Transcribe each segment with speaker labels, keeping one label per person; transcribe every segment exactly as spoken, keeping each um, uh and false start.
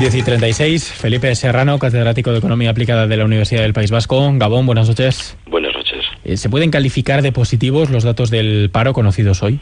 Speaker 1: diez y treinta y seis, Felipe Serrano, catedrático de Economía Aplicada de la Universidad del País Vasco. Gabón, buenas noches.
Speaker 2: Buenas noches.
Speaker 1: Eh, ¿Se pueden calificar de positivos los datos del paro conocidos hoy?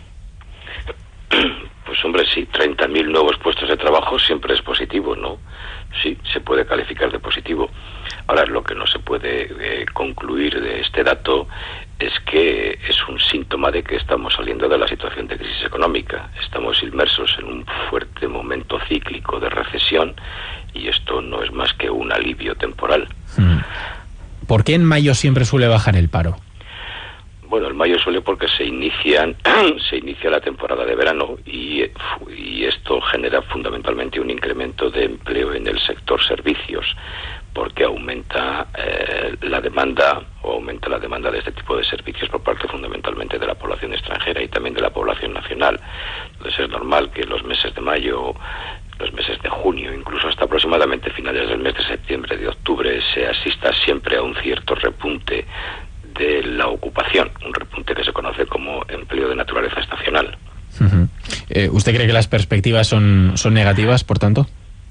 Speaker 2: Pues hombre, sí, treinta mil nuevos puestos de trabajo siempre es positivo, ¿no? Sí, se puede calificar de positivo. Ahora, lo que no se puede eh, concluir de este dato es que es un síntoma de que estamos saliendo de la situación de crisis económica. Estamos inmersos en un fuerte momento cíclico de recesión y esto no es más que un alivio temporal.
Speaker 1: ¿Por qué en mayo siempre suele bajar el paro?
Speaker 2: Bueno, el mayo suele porque se inician se inicia la temporada de verano y, y esto genera fundamentalmente un incremento de empleo en el sector servicios, porque aumenta eh, la demanda o aumenta la demanda de este tipo de servicios por parte fundamentalmente de la población extranjera y también de la población nacional. Entonces es normal que los meses de mayo, los meses de junio, incluso hasta aproximadamente finales del mes de septiembre, de octubre, se asista siempre a un cierto repunte de la ocupación, un repunte que se conoce como empleo de naturaleza estacional.
Speaker 1: Uh-huh. eh, ¿Usted cree que las perspectivas son, son negativas, por tanto?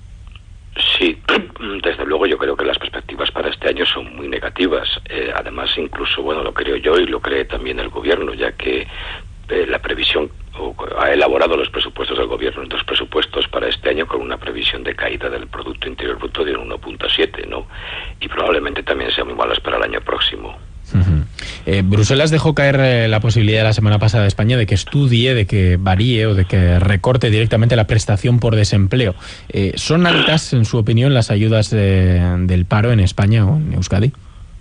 Speaker 2: Sí, desde luego yo creo que las perspectivas para este año son muy negativas. Eh, además, incluso, bueno, lo creo yo y lo cree también el gobierno, ya que eh, la previsión o, ha elaborado los presupuestos del gobierno en dos presupuestos para este año con una previsión de caída del Producto Interior Bruto de un uno punto siete, ¿no? Y probablemente también sean iguales para el año próximo.
Speaker 1: Uh-huh. eh, Bruselas dejó caer eh, la posibilidad la semana pasada de España de que estudie, de que varíe o de que recorte directamente la prestación por desempleo. Eh, ¿Son altas, en su opinión, las ayudas de, del paro en España o en Euskadi?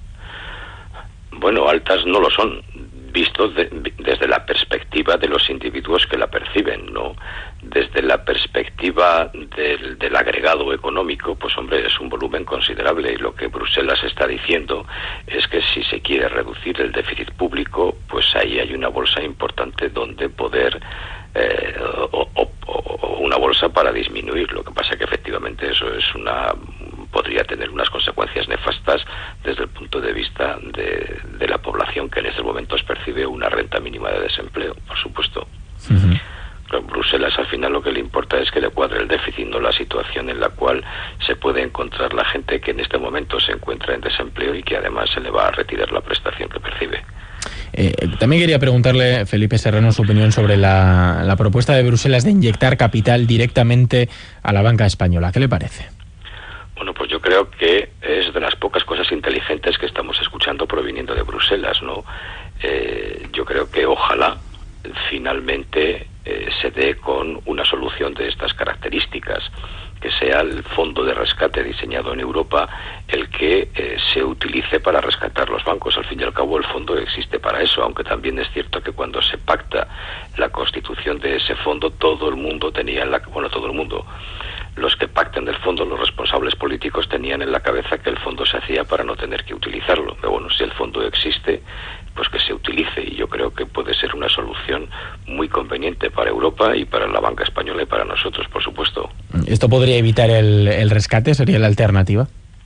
Speaker 2: Bueno, altas no lo son, visto de, desde la perspectiva de los individuos que la perciben, ¿no? Desde la perspectiva del, del agregado económico, pues hombre, es un volumen considerable y lo que Bruselas está diciendo es que si se quiere reducir el déficit público, pues ahí hay una bolsa importante donde poder, eh, o, o, o una bolsa para disminuir. Lo que pasa que efectivamente eso es una podría tener unas consecuencias nefastas desde el punto de vista de, de la población que en estos momentos percibe una renta mínima de desempleo, por supuesto. Uh-huh. Pero Bruselas al final lo que le importa es que le cuadre el déficit, no la situación en la cual se puede encontrar la gente que en este momento se encuentra en desempleo y que además se le va a retirar la prestación que percibe.
Speaker 1: Eh, también quería preguntarle, Felipe Serrano, su opinión sobre la, la propuesta de Bruselas de inyectar capital directamente a la banca española. ¿Qué le parece?
Speaker 2: Bueno, pues yo creo que es de las pocas cosas inteligentes que estamos escuchando proviniendo de Bruselas, ¿no? Eh, yo creo que ojalá finalmente eh, se dé con una solución de estas características, que sea el fondo de rescate diseñado en Europa el que eh, se utilice para rescatar los bancos. Al fin y al cabo el fondo existe para eso, aunque también es cierto que cuando se pacta la constitución de ese fondo todo el mundo tenía en la... bueno, todo el mundo... los que pactan del fondo, los responsables políticos, tenían en la cabeza que el fondo se hacía para no tener que utilizarlo. Pero bueno, si el fondo existe, pues que se utilice, y yo creo que puede ser una solución muy conveniente para Europa y para la banca española y para nosotros, por supuesto.
Speaker 1: ¿Esto podría evitar el, el rescate? ¿Sería la alternativa?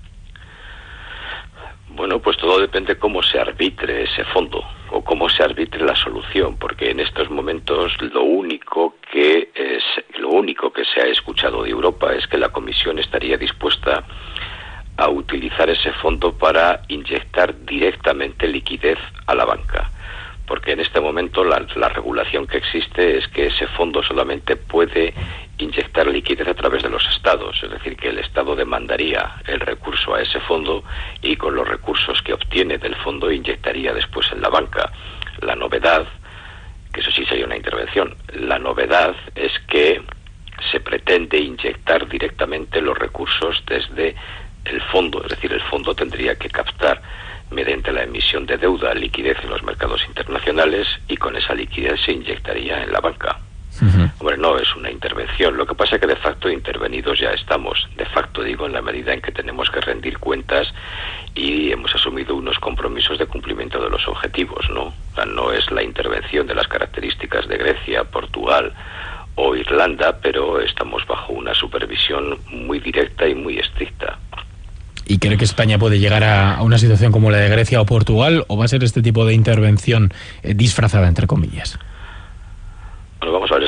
Speaker 2: Bueno, pues todo depende cómo se arbitre ese fondo o cómo se arbitre la solución, porque en estos momentos lo único que es, lo único que se ha escuchado de Europa es que la Comisión estaría dispuesta a utilizar ese fondo para inyectar directamente liquidez a la banca, porque en este momento la, la regulación que existe es que ese fondo solamente puede inyectar liquidez a través de los estados, es decir, que el estado demandaría el recurso a ese fondo y con los recursos que obtiene del fondo inyectaría después en la banca. La novedad, que eso sí sería una intervención, la novedad es que se pretende inyectar directamente los recursos desde el fondo, es decir, el fondo tendría que captar mediante la emisión de deuda liquidez en los mercados internacionales y con esa liquidez se inyectaría en la banca. Uh-huh. Hombre, no es una intervención. Lo que pasa es que de facto intervenidos ya estamos. De facto digo en la medida en que tenemos que rendir cuentas y hemos asumido unos compromisos de cumplimiento de los objetivos, ¿no? O sea, no es la intervención de las características de Grecia, Portugal o Irlanda, pero estamos bajo una supervisión muy directa y muy estricta.
Speaker 1: ¿Y cree que España puede llegar a, a una situación como la de Grecia o Portugal, o va a ser este tipo de intervención eh, disfrazada, entre comillas?
Speaker 2: Bueno, vamos a ver, estamos en una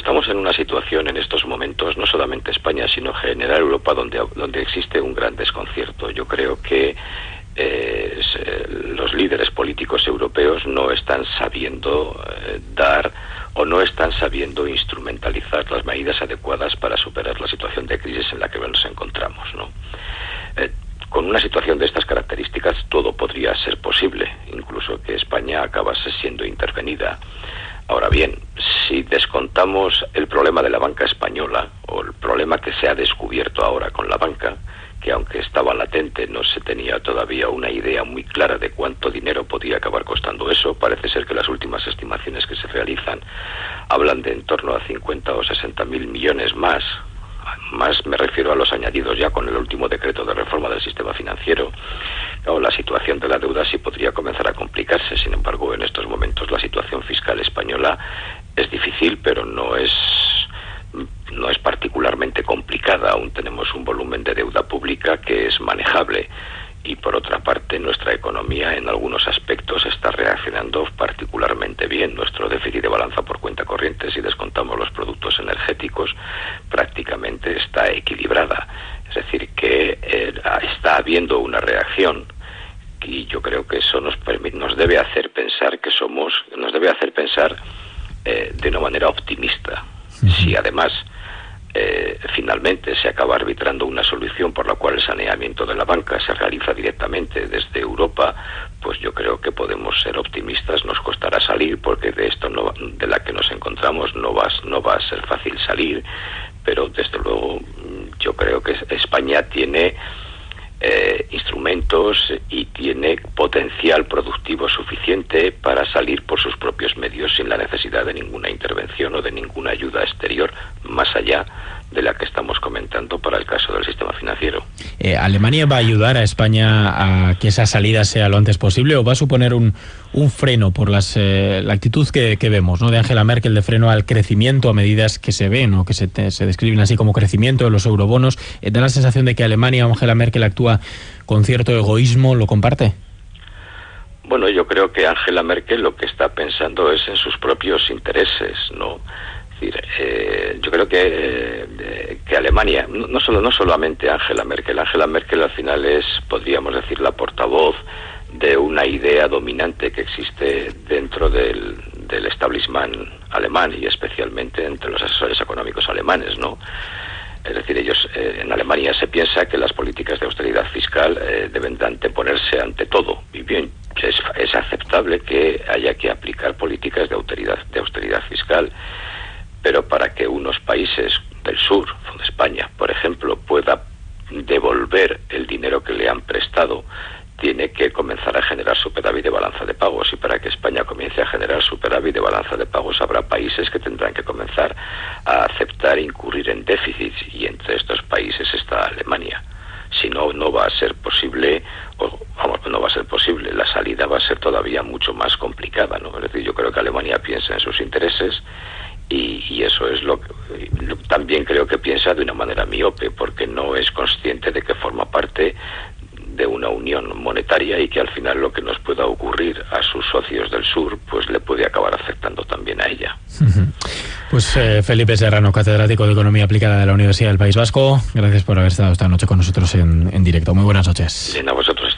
Speaker 2: una situación en estos momentos, no solamente España, sino en general Europa, donde, donde existe un gran desconcierto. Yo creo que eh, los líderes políticos europeos no están sabiendo eh, dar o no están sabiendo instrumentalizar las medidas adecuadas para superar la situación de crisis en la que nos encontramos, ¿no? Eh, con una situación de estas características todo podría ser posible, incluso que España acabase siendo intervenida. Ahora bien, si descontamos el problema de la banca española, o el problema que se ha descubierto ahora con la banca, que aunque estaba latente no se tenía todavía una idea muy clara de cuánto dinero podía acabar costando eso, parece ser que las últimas estimaciones que se realizan hablan de en torno a cincuenta o sesenta mil millones más, más me refiero a los añadidos ya con el último decreto de reforma del sistema financiero. Claro, la situación de la deuda sí podría comenzar a complicarse. Sin embargo, en estos momentos la situación fiscal española es difícil, pero no es no es particularmente complicada. Aún tenemos un volumen de deuda pública que es manejable. Y por otra parte, nuestra economía en algunos aspectos está reaccionando particularmente bien. Nuestro déficit de balanza por cuenta corriente, si descontamos los productos energéticos, prácticamente está equilibrada. Es decir, que eh, está habiendo una reacción y yo creo que eso nos permite, nos debe hacer pensar que somos, nos debe hacer pensar eh, de una manera optimista. Uh-huh. Si además Eh, finalmente se acaba arbitrando una solución por la cual el saneamiento de la banca se realiza directamente desde Europa, pues yo creo que podemos ser optimistas. Nos costará salir, porque de esto no, de la que nos encontramos no va, no va a ser fácil salir, pero desde luego yo creo que España tiene eh, instrumentos y tiene potencial productivo suficiente para salir por sus propios medios sin la necesidad de ninguna intervención o de ninguna ayuda exterior, más allá de la que estamos comentando para el caso del sistema financiero.
Speaker 1: Eh, ¿Alemania va a ayudar a España a que esa salida sea lo antes posible o va a suponer un, un freno por las, eh, la actitud que, que vemos, ¿no?, de Angela Merkel, de freno al crecimiento a medidas que se ven o que se, te, se describen así como crecimiento de los eurobonos? Eh, ¿Da la sensación de que Alemania o Angela Merkel actúa con cierto egoísmo? ¿Lo comparte?
Speaker 2: Bueno, yo creo que Angela Merkel lo que está pensando es en sus propios intereses, ¿no? Es decir, eh, yo creo que, eh, que Alemania, no, no solo no solamente Angela Merkel, Angela Merkel al final es, podríamos decir, la portavoz de una idea dominante que existe dentro del, del establishment alemán y especialmente entre los asesores económicos alemanes, ¿no? Es decir, ellos eh, en Alemania se piensa que las políticas de austeridad fiscal eh, deben de anteponerse ante todo. Y bien, es, es aceptable que haya que aplicar políticas de austeridad, de austeridad fiscal, pero para que unos países del sur, de España, por ejemplo, pueda devolver el dinero que le han prestado, tiene que comenzar a generar superávit de balanza de pagos, y para que España comience a generar superávit de balanza de pagos habrá países que tendrán que comenzar a aceptar incurrir en déficits, y entre estos países está Alemania. Si no, no va a ser posible, o vamos, no va a ser posible, la salida va a ser todavía mucho más complicada, ¿no? Es decir, yo creo que Alemania piensa en sus intereses. Y, y eso es lo que lo, también creo que piensa de una manera miope, porque no es consciente de que forma parte de una unión monetaria y que al final lo que nos pueda ocurrir a sus socios del sur pues le puede acabar afectando también a ella.
Speaker 1: Pues eh, Felipe Serrano, catedrático de Economía Aplicada de la Universidad del País Vasco, gracias por haber estado esta noche con nosotros en, en directo. Muy buenas noches.
Speaker 2: Bien, a vosotros.